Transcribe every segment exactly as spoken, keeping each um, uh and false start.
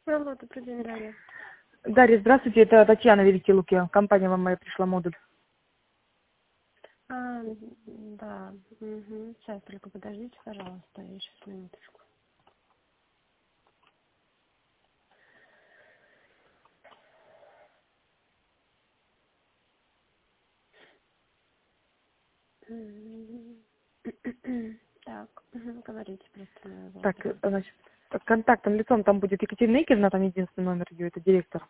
Алло, добрый день, Дарья. Дарья, здравствуйте, это Татьяна Великие Луки. Компания вам моя пришла модуль. А, да, угу. Сейчас только подождите, пожалуйста, я сейчас минуточку. Мгм. Так, угу, говорите просто меня Так, э, завтра. значит, контактным лицом там будет Екатерина Игоревна, там единственный номер ее, это директор.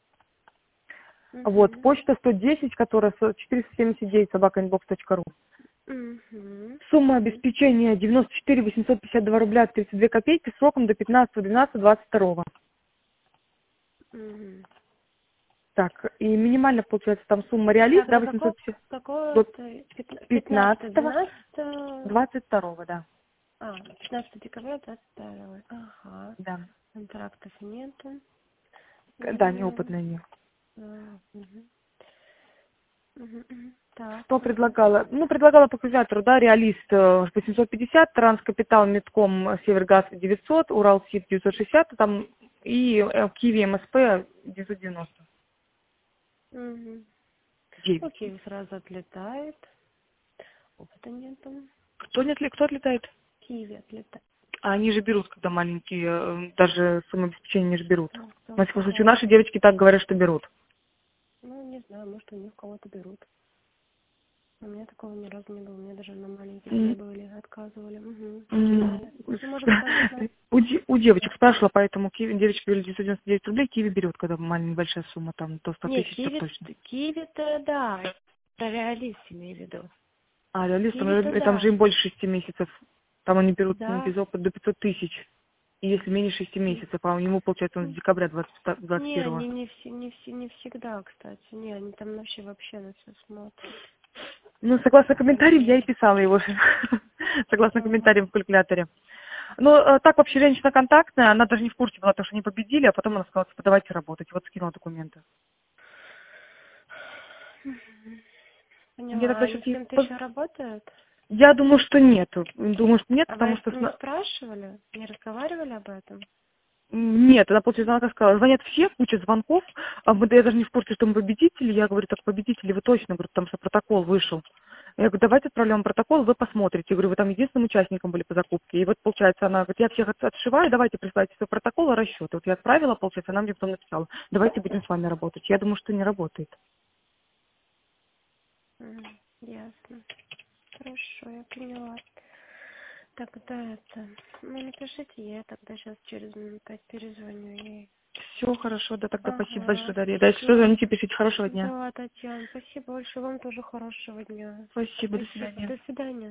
Вот, Угу. почта сто десять, которая с- четыреста семьдесят девять собака инбокс точка ру. Угу. Сумма Угу. обеспечения девяносто четыре восемьсот пятьдесят два рубля тридцать две копейки, сроком до пятнадцатого двенадцатого двадцать второго. Угу. Так, и минимально получается там сумма реалист, Так, да, до какого, восемьсот пятьдесят какого до пятнадцатого, пятнадцатого двенадцатого, двадцать второго, да. а, пятнадцатого декабря, двадцать второго. Ага. Да. Контрактов нету. К- Да, М, неопытная не. а, мгм. Мгм, мгм. Так, Что ага. предлагала? Ну, предлагала по калькулятору, да, реалист э, восемьсот пятьдесят, Транскапитал, Метком, э, Севергаз девятьсот, Уралсиб девятьсот шестьдесят, там и э, Киви МСП девятьсот девяносто Угу. девять. Окей, сразу отлетает. Опыта нету. Кто, не отли- кто отлетает? Киви отлетает. А они же берут, когда маленькие, э, даже самообеспечение не же берут. Ну, Во кто всяком случае, сказал? наши девочки так говорят, что берут. Ну, не знаю, может, у них кого-то берут. У меня такого ни разу не было. Мне даже на маленьких М, были, отказывали. Угу. м, Ну, может быть, там нужно... У, де- у девочек спрашивала, поэтому Киви, девочки говорили девятьсот девяносто девять рублей, Киви берет, когда маленькая большая сумма, там до ста Не, тысяч, так киви, точно. киви-то да. Это реалист, имею в виду. А, реалист, там, Киви-то э, там же да. им больше шести месяцев. Там они берут м, Да. без опыта до пятьсот тысяч. И если менее шести месяцев, а у него, получается, он с декабря двадцать Не, первого. они не, все, не, все, не всегда, кстати. Не, они там вообще вообще на все смотрят. Ну, согласно комментариям, я и Поэтому... писала его. Согласно Ага. комментариям в калькуляторе. Ну, э, так вообще женщина контактная, она даже не в курсе была, то, что они победили, а потом она сказала, типа, давайте работать. Вот скинула документы. Мне Поняла. А тогда они сейчас... с кем-то еще работают? Я думаю, что нет. Думаю, что нет, А потому вы что... не сна- спрашивали? Не разговаривали об этом? Нет, она, получается, она как сказала, звонят все, куча звонков, а мы, да я даже не в курсе, что мы победители. Я говорю, так победители вы точно, говорю, потому что протокол вышел. Я говорю, давайте отправляем протокол, вы посмотрите. Я говорю, вы там единственным участником были по закупке. И вот, получается, она говорит, я всех от- отшиваю, давайте присылайте свой протокол и расчеты. Вот я отправила, получается, она мне потом написала, давайте будем с вами работать. Я думаю, что не работает. М, ясно. Хорошо, я поняла. Тогда это... Ну, напишите, я тогда сейчас через минут пять перезвоню ей. Все хорошо, да, тогда спасибо большое, Ага, Дарья. Да, если что, все. звоните, пишите. Хорошего дня. Да, Татьяна, спасибо большое. Вам тоже хорошего дня. Спасибо, до Спасибо. свидания. До свидания.